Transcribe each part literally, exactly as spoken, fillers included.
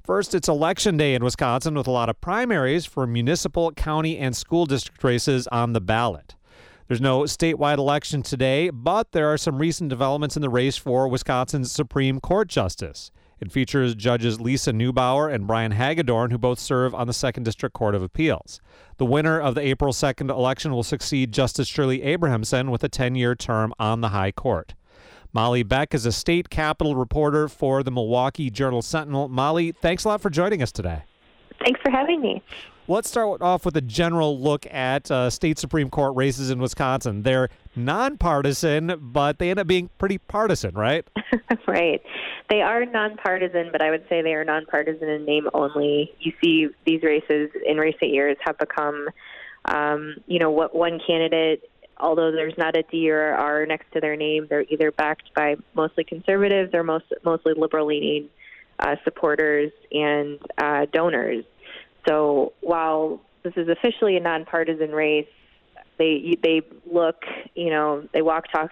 First, it's Election Day in Wisconsin with a lot of primaries for municipal, county, and school district races on the ballot. There's no statewide election today, but there are some recent developments in the race for Wisconsin's Supreme Court Justice. It features Judges Lisa Neubauer and Brian Hagedorn, who both serve on the Second District Court of Appeals. The winner of the April second election will succeed Justice Shirley Abrahamson with a ten-year term on the High Court. Molly Beck is a state capitol reporter for the Milwaukee Journal-Sentinel. Molly, thanks a lot for joining us today. Thanks for having me. Let's start off with a general look at uh, state Supreme Court races in Wisconsin. They're nonpartisan, but they end up being pretty partisan, right? Right. They are nonpartisan, but I would say they are nonpartisan in name only. You see these races in recent years have become, um, you know, what one candidate, although there's not a D or R next to their name, they're either backed by mostly conservatives or most, mostly liberal-leaning uh, supporters and uh, donors. So while this is officially a nonpartisan race, they they look, you know, they walk, talk,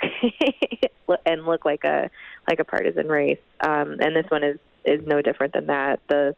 and look like a like a partisan race. Um, and this one is, is no different than that. The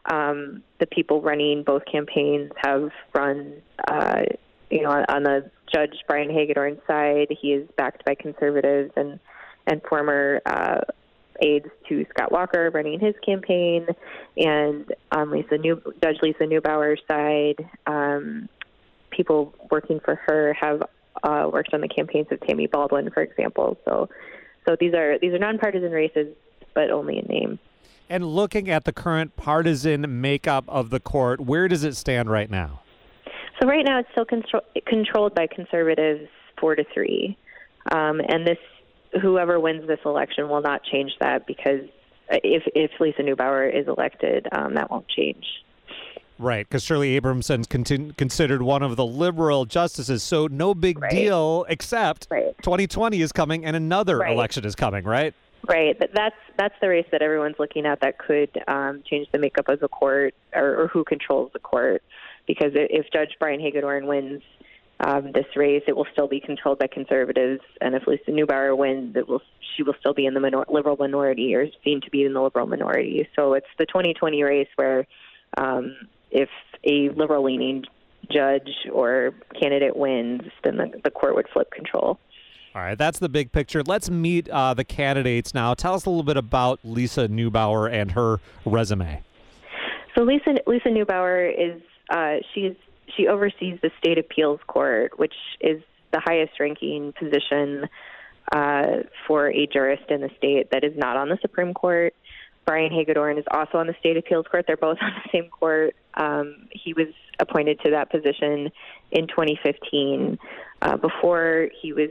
um, the people running both campaigns have run, uh, you know, on the Judge Brian Hagedorn side, he is backed by conservatives and and former uh, aides to Scott Walker running his campaign, and on Lisa New, Judge Lisa Neubauer's side, um, people working for her have uh, worked on the campaigns of Tammy Baldwin, for example. So, so these are these are nonpartisan races, but only in name. And looking at the current partisan makeup of the court, where does it stand right now? So right now, it's still control, controlled by conservatives, four to three, um, and this. Whoever wins this election will not change that, because if if Lisa Neubauer is elected, um, that won't change. Right, because Shirley Abrahamson's contin- considered one of the liberal justices, so no big right. deal, except right. twenty twenty is coming and another right. election is coming, right? Right. That's that's the race that everyone's looking at that could um, change the makeup of the court, or, or who controls the court. Because if Judge Brian Hagedorn wins Um, this race, it will still be controlled by conservatives, and if Lisa Neubauer wins, it will she will still be in the minor- liberal minority, or seen to be in the liberal minority. So it's the twenty twenty race where um, if a liberal-leaning judge or candidate wins, then the, the court would flip control. All right, that's the big picture. Let's meet uh, the candidates now. Tell us a little bit about Lisa Neubauer and her resume. So Lisa Lisa Neubauer is uh, she's She oversees the state appeals court, which is the highest-ranking position uh, for a jurist in the state that is not on the Supreme Court. Brian Hagedorn is also on the state appeals court. They're both on the same court. Um, he was appointed to that position in twenty fifteen. Uh, before he was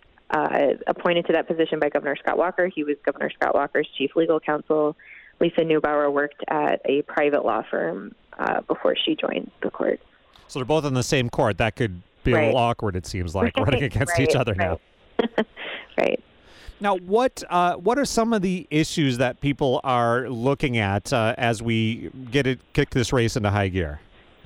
uh, appointed to that position by Governor Scott Walker, he was Governor Scott Walker's chief legal counsel. Lisa Neubauer worked at a private law firm uh, before she joined the court. So they're both on the same court. That could be right. a little awkward, it seems like, right. running against right. each other right. now. Right. Now, what uh, what are some of the issues that people are looking at uh, as we get it kick this race into high gear?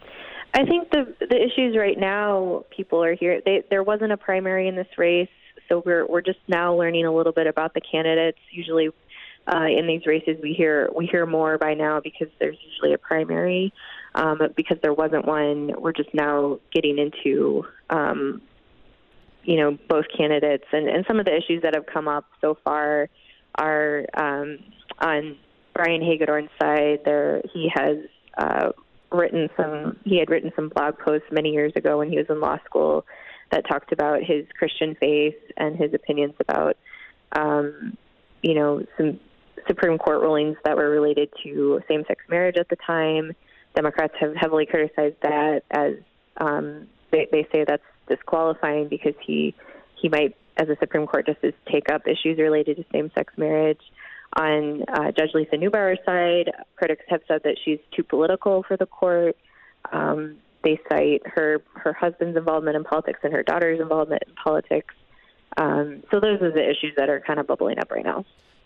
I think the the issues right now, people are here. They, there wasn't a primary in this race, so we're we're just now learning a little bit about the candidates. Usually, uh, in these races, we hear we hear more by now because there's usually a primary. Um, but because there wasn't one, we're just now getting into, um, you know, both candidates. And, and some of the issues that have come up so far are um, on Brian Hagedorn's side. There, he has uh, written some, he had written some blog posts many years ago when he was in law school that talked about his Christian faith and his opinions about, um, you know, some Supreme Court rulings that were related to same-sex marriage at the time. Democrats have heavily criticized that, as um, they, they say that's disqualifying because he he might, as a Supreme Court justice, take up issues related to same-sex marriage. On uh, Judge Lisa Neubauer's side, critics have said that she's too political for the court. Um, they cite her her husband's involvement in politics and her daughter's involvement in politics. Um, so those are the issues that are kind of bubbling up right now.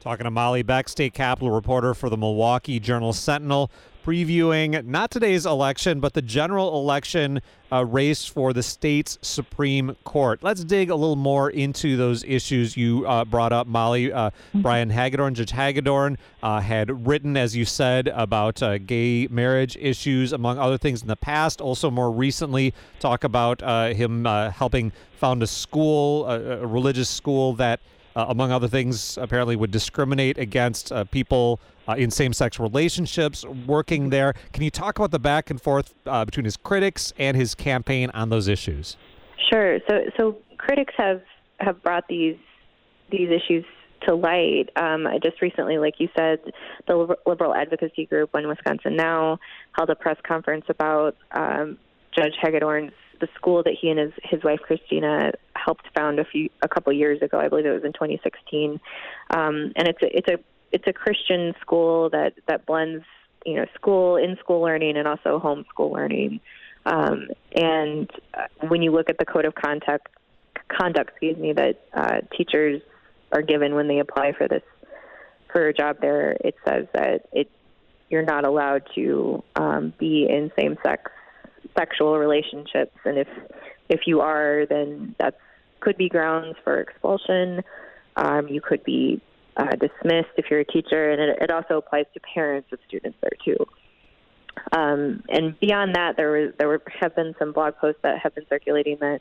Talking to Molly Beck, state capitol reporter for the Milwaukee Journal-Sentinel, previewing not today's election, but the general election uh, race for the state's Supreme Court. Let's dig a little more into those issues you uh, brought up, Molly. Uh, Brian Hagedorn, Judge Hagedorn, uh, had written, as you said, about uh, gay marriage issues, among other things in the past. Also, more recently, talk about uh, him uh, helping found a school, a, a religious school that Uh, among other things, apparently would discriminate against uh, people uh, in same-sex relationships working there. Can you talk about the back and forth uh, between his critics and his campaign on those issues? Sure. So, so critics have, have brought these these issues to light. Um, just recently, like you said, the liberal advocacy group One Wisconsin Now held a press conference about um, Judge Hagedorn's the school that he and his, his wife Christina helped found a few a couple years ago. I believe it was in twenty sixteen, um, and it's a, it's a it's a Christian school that, that blends you know school in school learning and also homeschool learning. Um, and when you look at the code of conduct, conduct excuse me, that uh, teachers are given when they apply for this for a job there, it says that it you're not allowed to um, be in same sex sexual relationships, and if if you are, then that could be grounds for expulsion. Um, you could be uh, dismissed if you're a teacher, and it, it also applies to parents of students there too. Um, and beyond that, there was there were, have been some blog posts that have been circulating that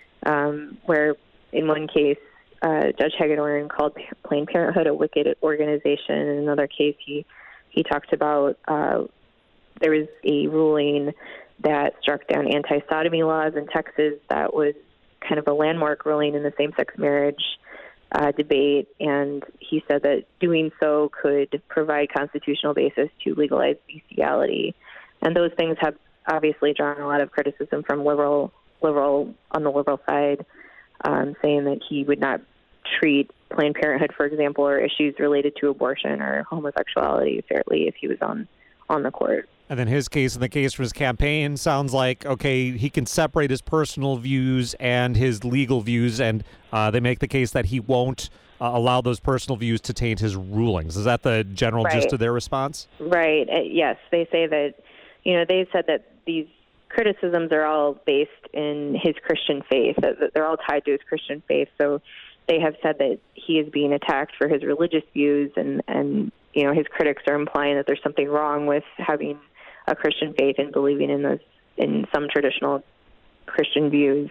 um, where, in one case, uh, Judge Hagedorn called Planned Parenthood a wicked organization. In another case, he he talked about uh, there was a ruling that struck down anti-sodomy laws in Texas that was kind of a landmark ruling in the same-sex marriage uh, debate, and he said that doing so could provide constitutional basis to legalize bestiality. And those things have obviously drawn a lot of criticism from liberal, liberal on the liberal side, um, saying that he would not treat Planned Parenthood, for example, or issues related to abortion or homosexuality fairly if he was on, on the court. And then his case and the case for his campaign sounds like, okay, he can separate his personal views and his legal views, and uh, they make the case that he won't uh, allow those personal views to taint his rulings. Is that the general right. gist of their response? Right. Uh, yes. They say that, you know, they said that these criticisms are all based in his Christian faith, that, that they're all tied to his Christian faith. So they have said that he is being attacked for his religious views, and, and you know, his critics are implying that there's something wrong with having a Christian faith and believing in those in some traditional Christian views.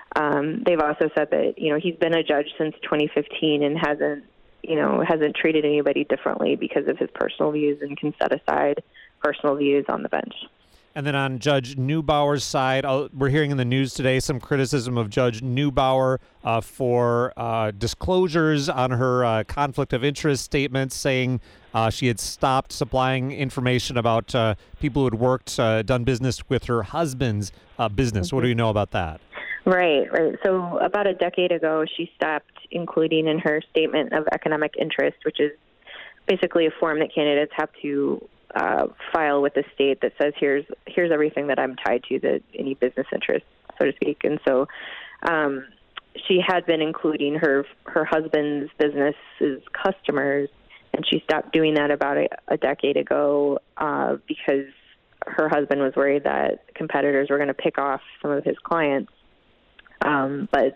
Um, they've also said that you know he's been a judge since twenty fifteen and hasn't you know hasn't treated anybody differently because of his personal views and can set aside personal views on the bench. And then on Judge Neubauer's side, uh, we're hearing in the news today some criticism of Judge Neubauer uh, for uh, disclosures on her uh, conflict of interest statements, saying uh, she had stopped supplying information about uh, people who had worked, uh, done business with her husband's uh, business. Mm-hmm. What do you know about that? Right, right. So about a decade ago, she stopped including in her statement of economic interest, which is basically a form that candidates have to Uh, file with the state that says here's here's everything that I'm tied to, the any business interest, so to speak. And so um, she had been including her her husband's business's customers, and she stopped doing that about a, a decade ago uh, because her husband was worried that competitors were going to pick off some of his clients. Um, but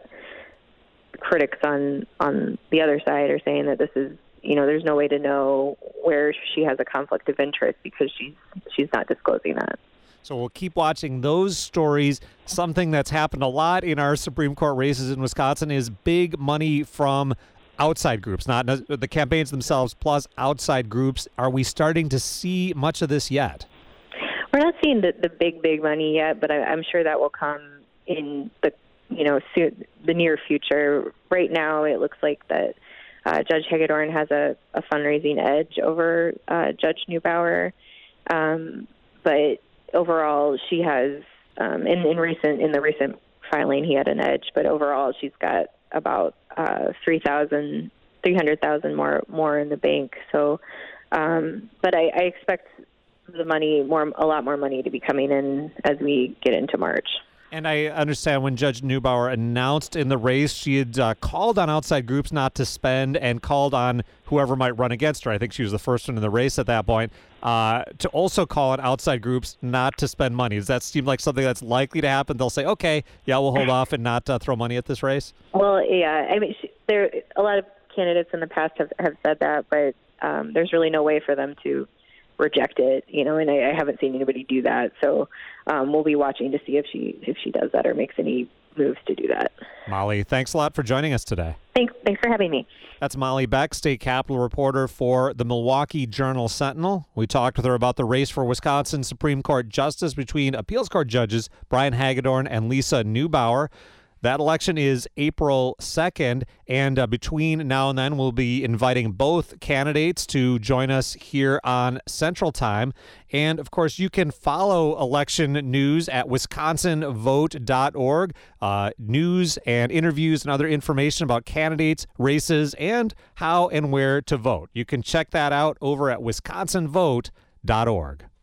critics on on the other side are saying that this is you know, there's no way to know where she has a conflict of interest because she's she's not disclosing that. So we'll keep watching those stories. Something that's happened a lot in our Supreme Court races in Wisconsin is big money from outside groups, not the campaigns themselves, plus outside groups. Are we starting to see much of this yet? We're not seeing the, the big, big money yet, but I, I'm sure that will come in the, you know, soon, the near future. Right now, it looks like that Uh, Judge Hagedorn has a, a fundraising edge over uh, Judge Neubauer, um, but overall she has, um, in, in recent in the recent filing, he had an edge, but overall she's got about uh, three thousand, three hundred thousand more more in the bank. So, um, but I, I expect the money more, a lot more money to be coming in as we get into March. And I understand when Judge Neubauer announced in the race, she had uh, called on outside groups not to spend and called on whoever might run against her. I think she was the first one in the race at that point, uh, to also call on outside groups not to spend money. Does that seem like something that's likely to happen? They'll say, okay, yeah, we'll hold off and not uh, throw money at this race? Well, yeah. I mean, she, there a lot of candidates in the past have, have said that, but um, there's really no way for them to reject it, you know, and I, I haven't seen anybody do that. So um, we'll be watching to see if she if she does that or makes any moves to do that. Molly, thanks a lot for joining us today. Thanks, thanks for having me. That's Molly Beck, state capitol reporter for the Milwaukee Journal-Sentinel. We talked with her about the race for Wisconsin Supreme Court Justice between appeals court judges Brian Hagedorn and Lisa Neubauer. That election is April second, and uh, between now and then, we'll be inviting both candidates to join us here on Central Time. And, of course, you can follow election news at wisconsin vote dot org. Uh, news and interviews and other information about candidates, races, and how and where to vote. You can check that out over at wisconsin vote dot org.